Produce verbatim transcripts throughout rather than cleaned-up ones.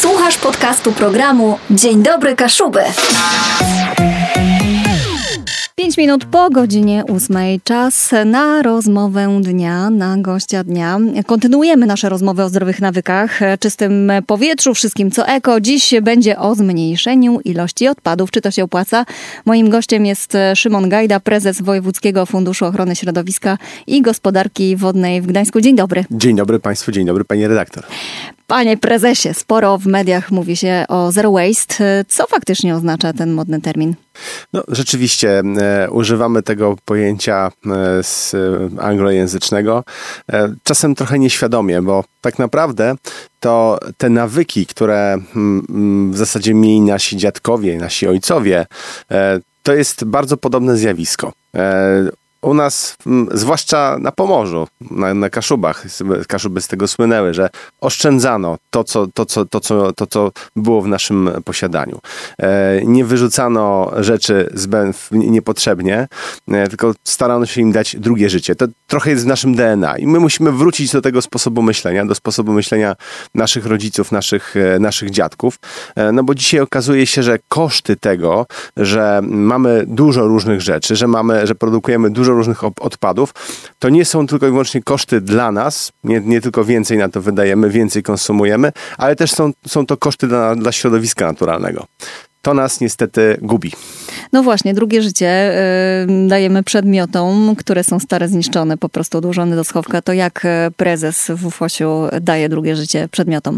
Słuchasz podcastu programu Dzień dobry Kaszuby. Pięć minut po godzinie ósmej. Czas na rozmowę dnia, na gościa dnia. Kontynuujemy nasze rozmowy o zdrowych nawykach, czystym powietrzu, wszystkim co eko. Dziś będzie o zmniejszeniu ilości odpadów. Czy to się opłaca? Moim gościem jest Szymon Gajda, prezes Wojewódzkiego Funduszu Ochrony Środowiska i Gospodarki Wodnej w Gdańsku. Dzień dobry. Dzień dobry Państwu, dzień dobry Pani redaktor. Panie prezesie, sporo w mediach mówi się o zero waste. Co faktycznie oznacza ten modny termin? No, rzeczywiście e, używamy tego pojęcia e, z e, anglojęzycznego, e, czasem trochę nieświadomie, bo tak naprawdę to te nawyki, które mm, w zasadzie mieli nasi dziadkowie, nasi ojcowie, e, to jest bardzo podobne zjawisko. E, U nas, zwłaszcza na Pomorzu, na, na Kaszubach, Kaszuby z tego słynęły, że oszczędzano to, co, to, co, to, co, to, co było w naszym posiadaniu. E, nie wyrzucano rzeczy zbę, niepotrzebnie, e, tylko starano się im dać drugie życie. To trochę jest w naszym D N A i my musimy wrócić do tego sposobu myślenia, do sposobu myślenia naszych rodziców, naszych, e, naszych dziadków, e, no bo dzisiaj okazuje się, że koszty tego, że mamy dużo różnych rzeczy, że mamy, że produkujemy dużo różnych odpadów, to nie są tylko i wyłącznie koszty dla nas, nie, nie tylko więcej na to wydajemy, więcej konsumujemy, ale też są, są to koszty dla, dla środowiska naturalnego. To nas niestety gubi. No właśnie, drugie życie yy, dajemy przedmiotom, które są stare, zniszczone, po prostu odłożone do schowka. To jak prezes w UFOŚiu daje drugie życie przedmiotom?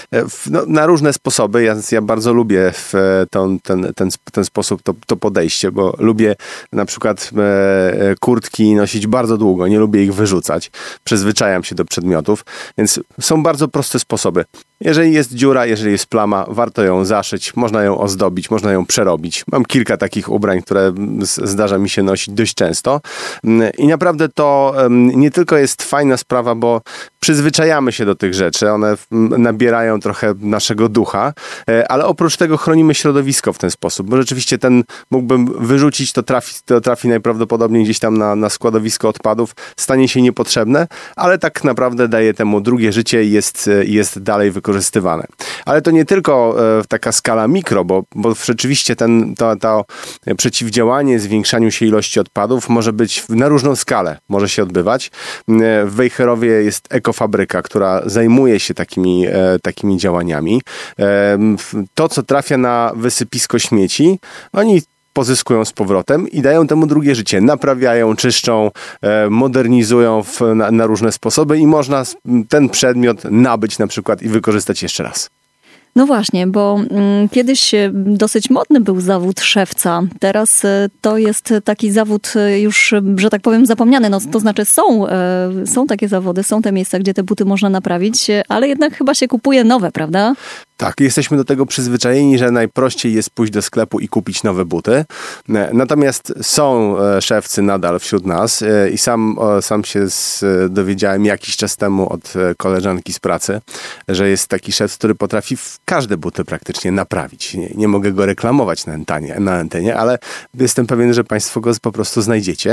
No, na różne sposoby. Ja, ja bardzo lubię w ten, ten, ten, ten sposób, to, to podejście, bo lubię na przykład e, kurtki nosić bardzo długo, nie lubię ich wyrzucać. Przyzwyczajam się do przedmiotów, więc są bardzo proste sposoby. Jeżeli jest dziura, jeżeli jest plama, warto ją zaszyć, można ją ozdobić, można ją przerobić. Mam kilka takich ubrań, które zdarza mi się nosić dość często. I naprawdę to nie tylko jest fajna sprawa, bo przyzwyczajamy się do tych rzeczy, one nabierają trochę naszego ducha, ale oprócz tego chronimy środowisko w ten sposób, bo rzeczywiście ten mógłbym wyrzucić, to trafi, to trafi najprawdopodobniej gdzieś tam na, na składowisko odpadów, stanie się niepotrzebne, ale tak naprawdę daje temu drugie życie i jest, jest dalej wykorzystywane. Ale to nie tylko e, taka skala mikro, bo, bo rzeczywiście ten, to, to przeciwdziałanie zwiększaniu się ilości odpadów może być na różną skalę, może się odbywać. W Wejherowie jest ekofabryka, która zajmuje się takimi, e, takimi działaniami. E, to, co trafia na wysypisko śmieci, oni pozyskują z powrotem i dają temu drugie życie. Naprawiają, czyszczą, e, modernizują w, na, na różne sposoby i można ten przedmiot nabyć na przykład i wykorzystać jeszcze raz. No właśnie, bo mm, kiedyś dosyć modny był zawód szewca. Teraz y, to jest taki zawód y, już, że tak powiem, zapomniany. No, to znaczy są, y, są takie zawody, są te miejsca, gdzie te buty można naprawić, y, ale jednak chyba się kupuje nowe, prawda? Tak, jesteśmy do tego przyzwyczajeni, że najprościej jest pójść do sklepu i kupić nowe buty. Natomiast są szewcy nadal wśród nas i sam, sam się dowiedziałem jakiś czas temu od koleżanki z pracy, że jest taki szewc, który potrafi każde buty praktycznie naprawić. Nie, nie mogę go reklamować na antenie, na antenie, ale jestem pewien, że Państwo go po prostu znajdziecie.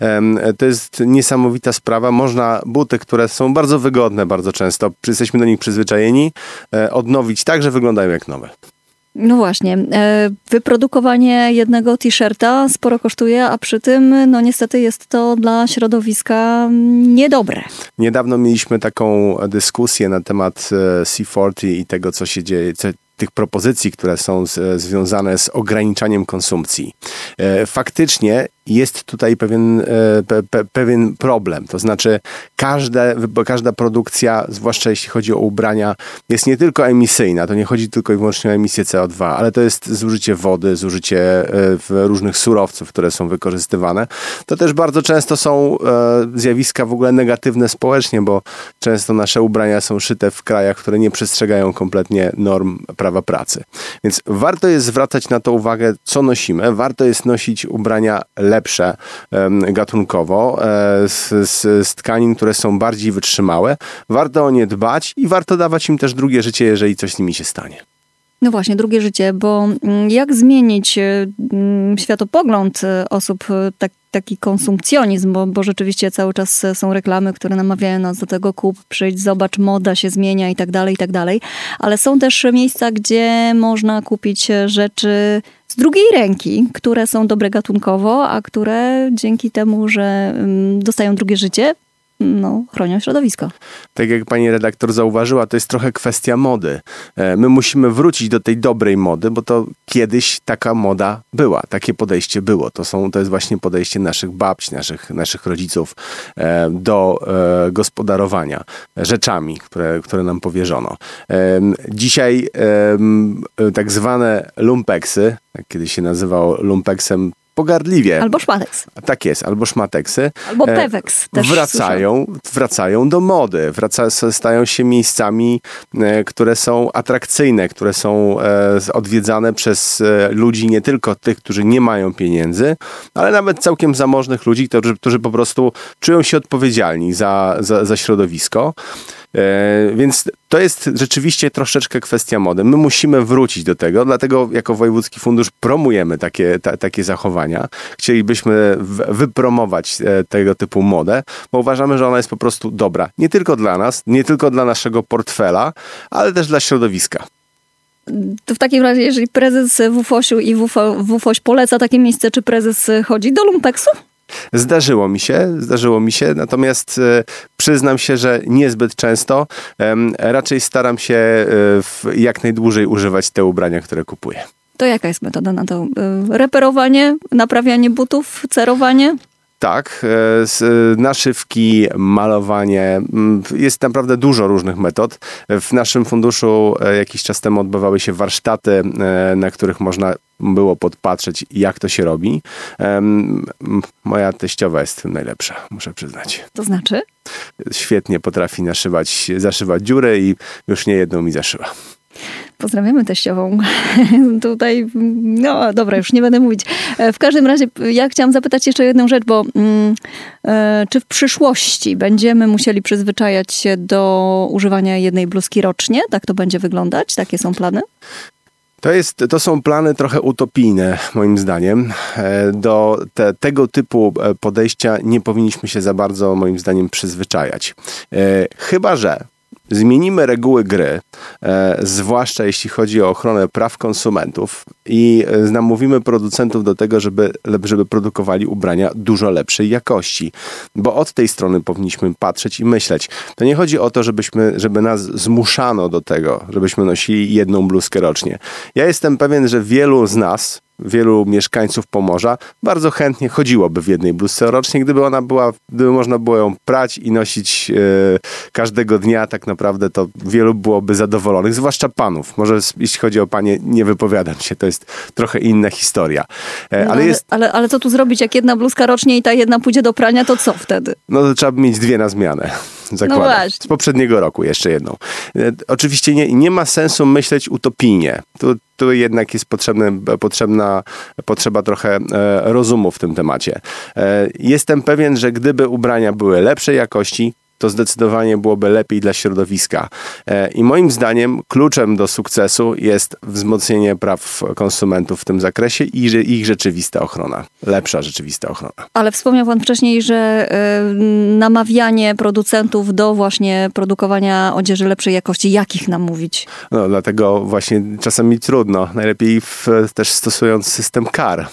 To jest niesamowita sprawa. Można buty, które są bardzo wygodne bardzo często, jesteśmy do nich przyzwyczajeni, odnowić tak, że wyglądają jak nowe. No właśnie. Wyprodukowanie jednego t-shirta sporo kosztuje, a przy tym no niestety jest to dla środowiska niedobre. Niedawno mieliśmy taką dyskusję na temat C czterdzieści i tego, co się dzieje, co, tych propozycji, które są z, związane z ograniczaniem konsumpcji. Faktycznie jest tutaj pewien, pe, pe, pewien problem. To znaczy każde, każda produkcja, zwłaszcza jeśli chodzi o ubrania, jest nie tylko emisyjna. To nie chodzi tylko i wyłącznie o emisję C O dwa, ale to jest zużycie wody, zużycie różnych surowców, które są wykorzystywane. To też bardzo często są zjawiska w ogóle negatywne społecznie, bo często nasze ubrania są szyte w krajach, które nie przestrzegają kompletnie norm prawa pracy. Więc warto jest zwracać na to uwagę, co nosimy. Warto jest nosić ubrania lepsze gatunkowo, z, z, z tkanin, które są bardziej wytrzymałe. Warto o nie dbać i warto dawać im też drugie życie, jeżeli coś z nimi się stanie. No właśnie, drugie życie, bo jak zmienić światopogląd osób, tak, taki konsumpcjonizm, bo, bo rzeczywiście cały czas są reklamy, które namawiają nas do tego: kup, przyjdź, zobacz, moda się zmienia i tak dalej, i tak dalej. Ale są też miejsca, gdzie można kupić rzeczy z drugiej ręki, które są dobre gatunkowo, a które dzięki temu, że dostają drugie życie, no, chronią środowisko. Tak jak pani redaktor zauważyła, to jest trochę kwestia mody. My musimy wrócić do tej dobrej mody, bo to kiedyś taka moda była, takie podejście było. To, są, to jest właśnie podejście naszych babci, naszych, naszych rodziców do gospodarowania rzeczami, które, które nam powierzono. Dzisiaj tak zwane lumpeksy, jak kiedyś się nazywało lumpeksem, pogardliwie. Albo szmateks. Tak jest, albo szmateksy. Albo peweks też wracają, wracają do mody. Wraca, stają się miejscami, e, które są atrakcyjne, które są e, odwiedzane przez e, ludzi, nie tylko tych, którzy nie mają pieniędzy, ale nawet całkiem zamożnych ludzi, którzy, którzy po prostu czują się odpowiedzialni za, za, za środowisko. E, więc to jest rzeczywiście troszeczkę kwestia mody. My musimy wrócić do tego, dlatego jako Wojewódzki Fundusz promujemy takie, ta, takie zachowania. Chcielibyśmy w, wypromować e, tego typu modę, bo uważamy, że ona jest po prostu dobra. Nie tylko dla nas, nie tylko dla naszego portfela, ale też dla środowiska. To w takim razie, jeżeli prezes W F O ś-u i W F O Ś poleca takie miejsce, czy prezes chodzi do lumpeksu? Zdarzyło mi się, zdarzyło mi się, natomiast e, przyznam się, że niezbyt często. E, raczej staram się e, w, jak najdłużej używać te ubrania, które kupuję. To jaka jest metoda na to? E, reperowanie, naprawianie butów, cerowanie? Tak, naszywki, malowanie. Jest naprawdę dużo różnych metod. W naszym funduszu jakiś czas temu odbywały się warsztaty, na których można było podpatrzeć, jak to się robi. Moja teściowa jest w tym najlepsza, muszę przyznać. To znaczy? Świetnie potrafi naszywać, zaszywać dziury i już nie jedną mi zaszyła. Pozdrawiamy teściową. Tutaj, no dobra, już nie będę mówić. W każdym razie ja chciałam zapytać jeszcze jedną rzecz, bo mm, e, czy w przyszłości będziemy musieli przyzwyczajać się do używania jednej bluzki rocznie? Tak to będzie wyglądać? Takie są plany? To, jest, to są plany trochę utopijne, moim zdaniem. Do te, tego typu podejścia nie powinniśmy się za bardzo, moim zdaniem, przyzwyczajać. Chyba że zmienimy reguły gry, e, zwłaszcza jeśli chodzi o ochronę praw konsumentów i e, namówimy producentów do tego, żeby, żeby produkowali ubrania dużo lepszej jakości. Bo od tej strony powinniśmy patrzeć i myśleć. To nie chodzi o to, żebyśmy, żeby nas zmuszano do tego, żebyśmy nosili jedną bluzkę rocznie. Ja jestem pewien, że wielu z nas, wielu mieszkańców Pomorza bardzo chętnie chodziłoby w jednej bluzce rocznie, gdyby ona była, gdyby można było ją prać i nosić e, każdego dnia, tak naprawdę to wielu byłoby zadowolonych, zwłaszcza panów. Może jeśli chodzi o panie, nie wypowiadam się, to jest trochę inna historia. E, no, ale, ale, jest, ale, ale co tu zrobić, jak jedna bluzka rocznie i ta jedna pójdzie do prania, to co wtedy? No to trzeba mieć dwie na zmianę. Zakładam. No właśnie. Z poprzedniego roku jeszcze jedną. E, oczywiście nie, nie ma sensu myśleć utopijnie. Tu, tu jednak jest potrzebne, potrzebna potrzeba trochę e, rozumu w tym temacie. E, jestem pewien, że gdyby ubrania były lepszej jakości, to zdecydowanie byłoby lepiej dla środowiska. E, I moim zdaniem kluczem do sukcesu jest wzmocnienie praw konsumentów w tym zakresie i że ich rzeczywista ochrona. Lepsza rzeczywista ochrona. Ale wspomniał pan wcześniej, że y, namawianie producentów do właśnie produkowania odzieży lepszej jakości. Jak ich namówić? No dlatego właśnie czasami trudno. Najlepiej w, też stosując system kar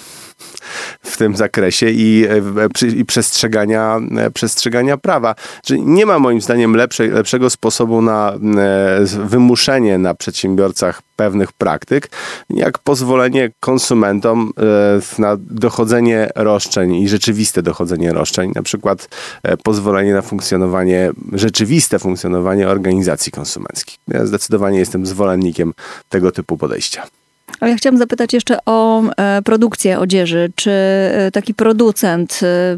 w tym zakresie i, i przestrzegania, przestrzegania prawa. Czyli nie ma moim zdaniem lepszej, lepszego sposobu na wymuszenie na przedsiębiorcach pewnych praktyk, jak pozwolenie konsumentom na dochodzenie roszczeń i rzeczywiste dochodzenie roszczeń. Na przykład pozwolenie na funkcjonowanie, rzeczywiste funkcjonowanie organizacji konsumenckich. Ja zdecydowanie jestem zwolennikiem tego typu podejścia. Ale ja chciałam zapytać jeszcze o e, produkcję odzieży. Czy e, taki producent e,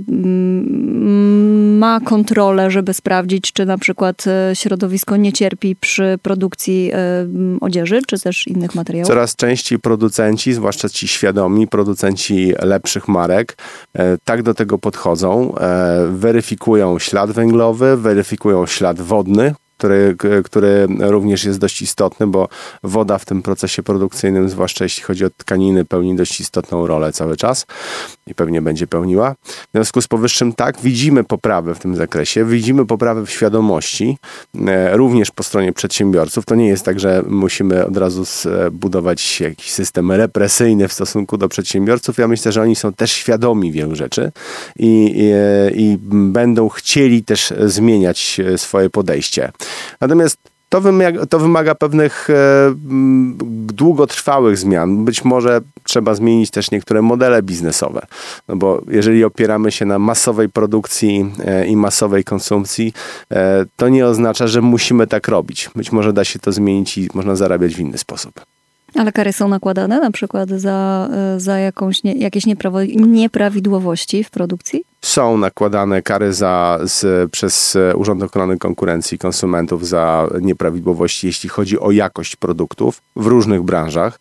m, ma kontrolę, żeby sprawdzić, czy na przykład e, środowisko nie cierpi przy produkcji e, odzieży, czy też innych materiałów? Coraz częściej producenci, zwłaszcza ci świadomi, producenci lepszych marek, e, tak do tego podchodzą. E, weryfikują ślad węglowy, weryfikują ślad wodny który, który również jest dość istotny, bo woda w tym procesie produkcyjnym, zwłaszcza jeśli chodzi o tkaniny, pełni dość istotną rolę cały czas i pewnie będzie pełniła. W związku z powyższym tak, widzimy poprawę w tym zakresie, widzimy poprawę w świadomości, również po stronie przedsiębiorców. To nie jest tak, że musimy od razu zbudować jakiś system represyjny w stosunku do przedsiębiorców. Ja myślę, że oni są też świadomi wielu rzeczy i, i, i będą chcieli też zmieniać swoje podejście. Natomiast to wymaga, to wymaga pewnych e, długotrwałych zmian. Być może trzeba zmienić też niektóre modele biznesowe. No bo jeżeli opieramy się na masowej produkcji e, i masowej konsumpcji, e, to nie oznacza, że musimy tak robić. Być może da się to zmienić i można zarabiać w inny sposób. Ale kary są nakładane na przykład za, za jakąś nie, jakieś nieprawo- nieprawidłowości w produkcji? Są nakładane kary za, z, przez Urząd Ochrony Konkurencji i Konsumentów za nieprawidłowości, jeśli chodzi o jakość produktów w różnych branżach.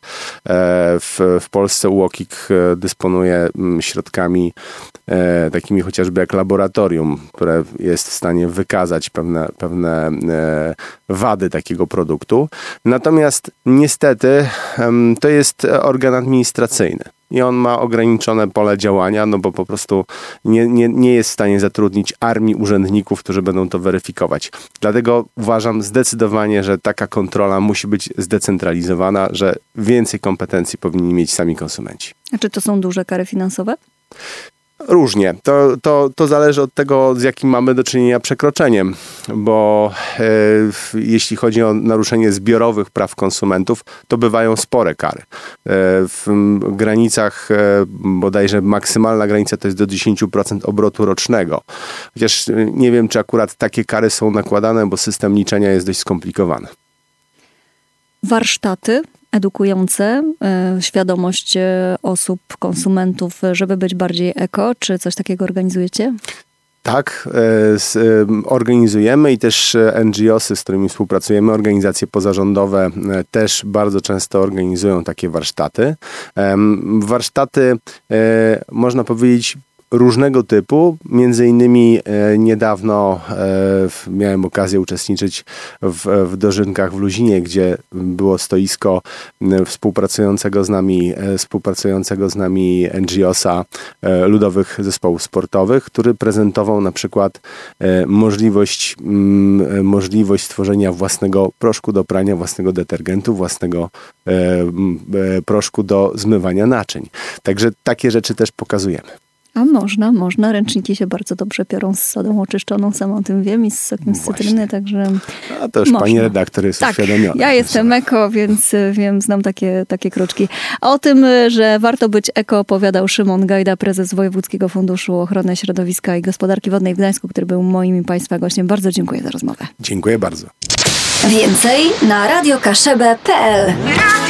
W, w Polsce U O K I K dysponuje środkami e, takimi chociażby jak laboratorium, które jest w stanie wykazać pewne, pewne e, wady takiego produktu. Natomiast niestety e, to jest organ administracyjny. I on ma ograniczone pole działania, no bo po prostu nie, nie, nie jest w stanie zatrudnić armii urzędników, którzy będą to weryfikować. Dlatego uważam zdecydowanie, że taka kontrola musi być zdecentralizowana, że więcej kompetencji powinni mieć sami konsumenci. A czy to są duże kary finansowe? Różnie. To, to, to zależy od tego, z jakim mamy do czynienia przekroczeniem, bo e, jeśli chodzi o naruszenie zbiorowych praw konsumentów, to bywają spore kary. E, w granicach e, bodajże maksymalna granica to jest do dziesięć procent obrotu rocznego. Chociaż nie wiem, czy akurat takie kary są nakładane, bo system liczenia jest dość skomplikowany. Warsztaty edukujące e, świadomość e, osób, konsumentów, żeby być bardziej eko. Czy coś takiego organizujecie? Tak, e, z, e, organizujemy i też N G O sy, z którymi współpracujemy, organizacje pozarządowe e, też bardzo często organizują takie warsztaty. E, warsztaty, e, można powiedzieć, różnego typu. Między innymi e, niedawno e, miałem okazję uczestniczyć w, w dożynkach w Luzinie, gdzie było stoisko e, współpracującego z nami, e, współpracującego z nami N G O sa e, ludowych zespołów sportowych, który prezentował na przykład e, możliwość, m, możliwość stworzenia własnego proszku do prania, własnego detergentu, własnego e, e, proszku do zmywania naczyń. Także takie rzeczy też pokazujemy. A można, można. Ręczniki się bardzo dobrze piorą z sodą oczyszczoną, sam o tym wiem, i z sokiem z cytryny, także A to już można. Pani redaktor jest tak, uświadomiona. Ja jestem eko, więc wiem, znam takie, takie kruczki. A o tym, że warto być eko, opowiadał Szymon Gajda, prezes Wojewódzkiego Funduszu Ochrony Środowiska i Gospodarki Wodnej w Gdańsku, który był moim i Państwa gościem. Bardzo dziękuję za rozmowę. Dziękuję bardzo. Więcej na radio kaszebę kropka p l.